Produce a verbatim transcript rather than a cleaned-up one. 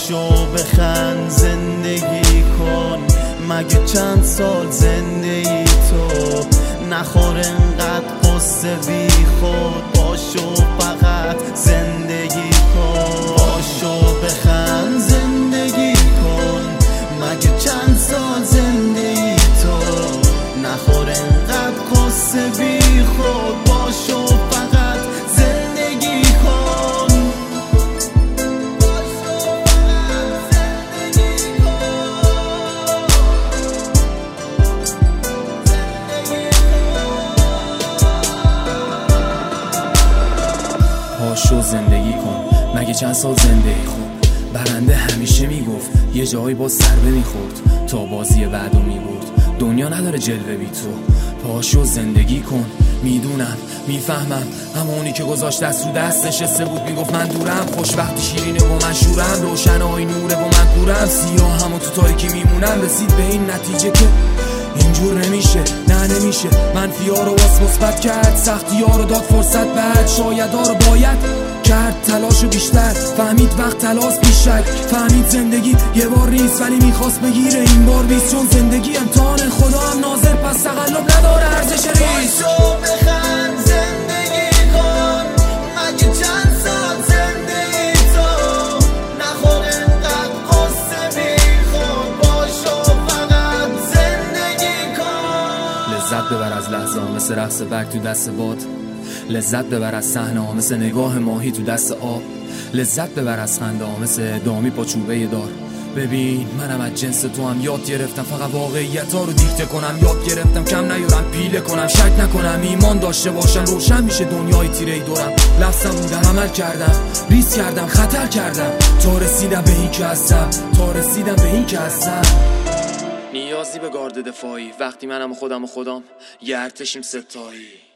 پاشو بخند زندگی کن، مگه چند سال زنده ای تو؟ نخور انقدر قصه بی خود، پاشو فقط زندگی کن. پاشو بخند زندگی کن، مگه چند سال زنده ای تو؟ نخور انقدر قصه بی خود، پاشو فقط زندگی کن. پاشو زندگی کن، مگه چند سال زنده خوب. برنده همیشه میگفت یه جایی با ضربه میخورد تا بازی بعدو میبرد. دنیا نداره جلوه بی تو، پاشو زندگی کن. میدونم میفهمم، همونی که گذاشت دست رو دست نشسته بود میگفت من دورم. خوشبختی شیرینه و من شورم، روشن آی نوره و من کورم. سیاه همون تو تاریکی میمونم، رسید به این نتیجه که اینجور نمیشه، نه نمیشه. منفی‌ها رو واس مثبت کرد، سختی‌ها رو داد فرصت بعد. شایدها رو باید کرد تلاشو بیشتر، فهمید وقت تلاش بیشک. فهمید زندگی یه بار نیست ولی میخواست بگیره این بار بیست. چون زندگی امتحان خدا هم ناظر، پس تقلب نداره ارزش ریس. پاشو بخند زندگی کن، مگه چند سال زنده ای تو؟ نخور انقدر قصه بی خود، پاشو فقط زندگی کن. لذت ببر از لحظه ها مثل رقص برگ تو دست باد. لذت ببر از صحنه ها مثل نگاه ماهی تو دست آب. لذت ببر از خنده ها مثل دامی با چوبه دار. ببین منم از جنس تو هم یاد گرفتم فقط واقعیت ها رو دیکته کنم. یاد گرفتم کم نیارم پیله کنم، شک نکنم، ایمان داشته باشم روشن میشه دنیای تیره دورم. لفظم بودم عمل کردم، ریسک کردم، خطر کردم تا رسیدم به این که هستم، تا رسیدم به این که هستم. نیازی به گارد دفاعی وقتی منم و خودم و خدام یه ارتشیم ستایی.